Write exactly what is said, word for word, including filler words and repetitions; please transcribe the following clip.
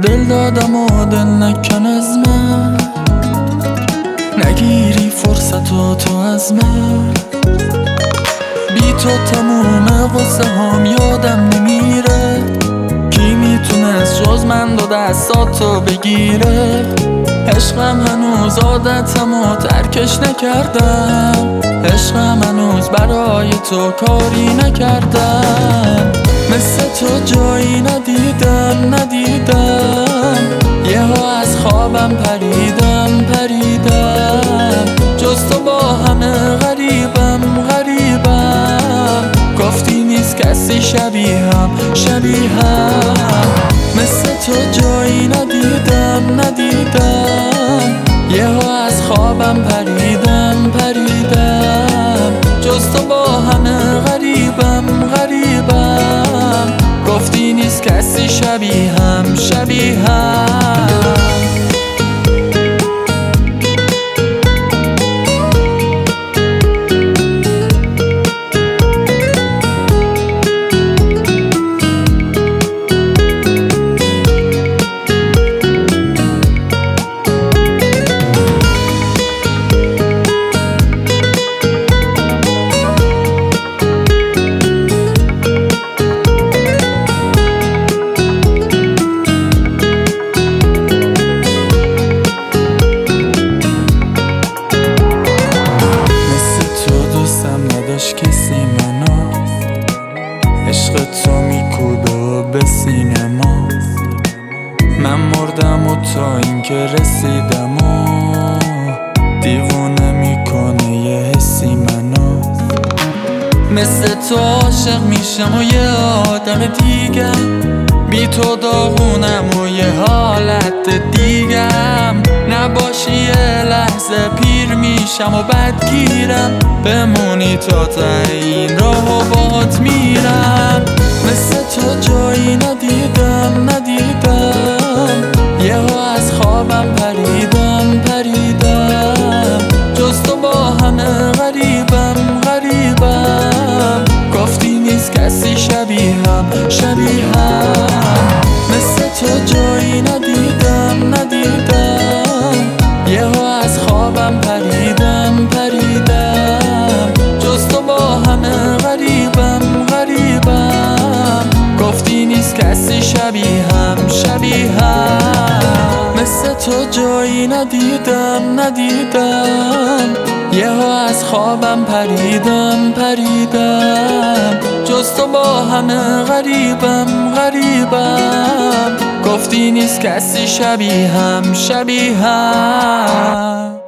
دل دادم و دل نکن از من، نگیری فرصتو تو از من. بی تو تموم غصه هم یادم نمیره، کی میتونست جز من دو دستاتو بگیره. عشقم هنوز عادتمو ترکش نکردم، عشقم هنوز برای تو کاری نکردم. مثل تو جایی ندیدم ندیدم، یهو از خوابم پریدم پریدم. جز تو با همه غریبم غریبم، گفتی نیست کسی شبیهم شبیهم. مثل تو جایی ندیدم ندیدم، یهو از خوابم پریدم پریدم. جز تو با همه غریبم غریبم، گفتی نیست کسی شبیهم شبیهم. کسی منو عشق تو میکوبه و به سینما. من مردم و تا اینکه رسیدم و دیوونه میکنه یه حسی منو. مثل تو عاشق میشم و یه آدم دیگه، بی تو داغونم و یه حالت دیگم. نباشی یه لحظه پیر میشم و بدگیرم، بمونی تا ته این راه و باهات میرم. مثل تو جایی ندیدم ندیدم، یهو از خوابم پریدم پریدم. جز تو با همه غریبم غریبم، گفتی نیست کسی شبیهم شبیهم. مثل تو جایی ندیدم ندیدم، یهو از خوابم پریدم پریدم. جز تو با همه غریبم غریبم، گفتی نیست کسی شبیهم شبیهم. مثل تو جایی ندیدم ندیدم، یهو از خوابم پریدم پریدم. جز تو با همه غریبم غریبم، گفتی نیست کسی شبیهم شبیهم.